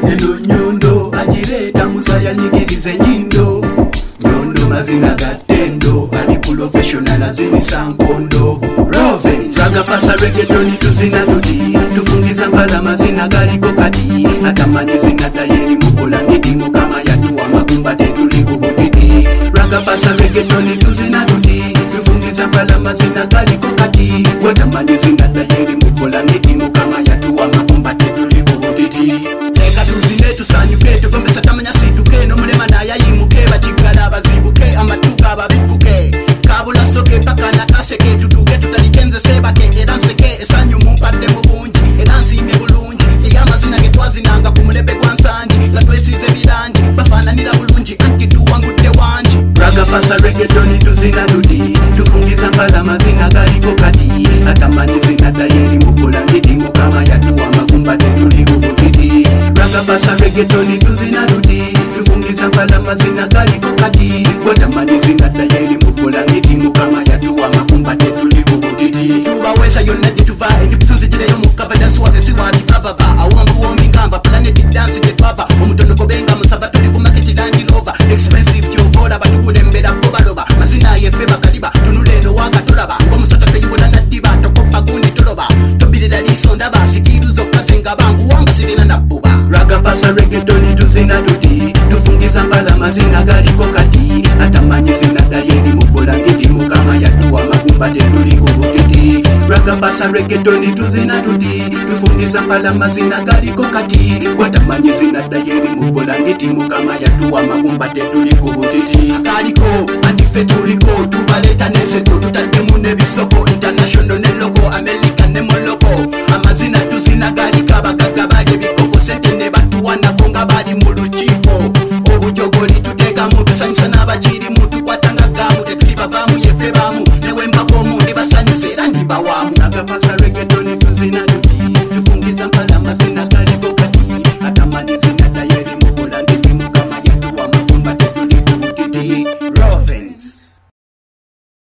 eno nyondo agireta musaya nyigirize nyindo nyondo mazina gatendo ali professional azimisa nkondo Roven zagapasa reggaetoni tuzina tudi tufungiza mpala mazina galiko kati atamanyi zina dayeri mukola ngidingo kama yatuwa magumba tetuliko butiti ragapasa reggaetoni tuzina tudi tufungiza mpala mazina galiko kati watamanyi zina dayeri mukola ngidingo kama yatuwa magumba tetuliko butiti leka tuzine tusanyuke tugombesa tamanya situke nomulema nayayimuke bakigala bazibuke amatuka ababikuke kabula soke paka nakaseke tutuke tutalikenze sebake era nseke esanyu mumpadde mu bungi era nsiime bulungi ey'amazina ge twazinanga ku mulebe gwa nsangi nga twesiize birangi bafaananira bulungi anti tuwangudde wangi ragapasa reggaetoni tuzina dudi tufungiza mpala mazina galiko kati atamanyi zina dayeri mukola ngidingo kama yatuwa magumba tetuliko butiti ragapasa reggaetoni tuzina dudi tufungiza mpala mazina galiko kati watamanyi zina dayeri mukola ngidingo kama yatuwa magumba tetuliko butiti tubawesa yonna gyetuva endikusinzigireyo mukava dansi waffe siwabivavava awambuwomi ngamba planeti dansi gyetwava omutono gobenga musaba tuli ku maketi langilova expensive kyovola batukulembera bobaloba mazina yeffe bakaliba tunuleno wakatolaba ngomusota tweyibula naddiba tokopa gundi toloba tobirira liso ndaba sikiru zokka zenga bangu wanga sirina nabbuba ragapasa reggaetoni tuzina tudi tufungiza mpala mazina galiko kati atamanyi zina dayeri mukola ngidingo kama yatuwa magumba tetuliko butiti ragapasa reggaetoni tuzina tudi tufungiza mpala mazina galiko kati watamanyi zina dayeri mukola ngidingo kama yatuwa magumba tetuliko butiti akaliko antife tuliko tubaleta neseto tutaddemu nebisoko international ne loko america ne moloko amazina tuzina galika bagaga bali bikoko sente ne batuwanako nga bali mu lukiiko obujogoli tuteekamu tusanyusa n'abakiri mu tukwatanga gamu tetuli bavaamu yeffe baamu newembakomu ne basanyusa era ndibawamu agapasa reggaetoni tuzina tudi tufungiza mpala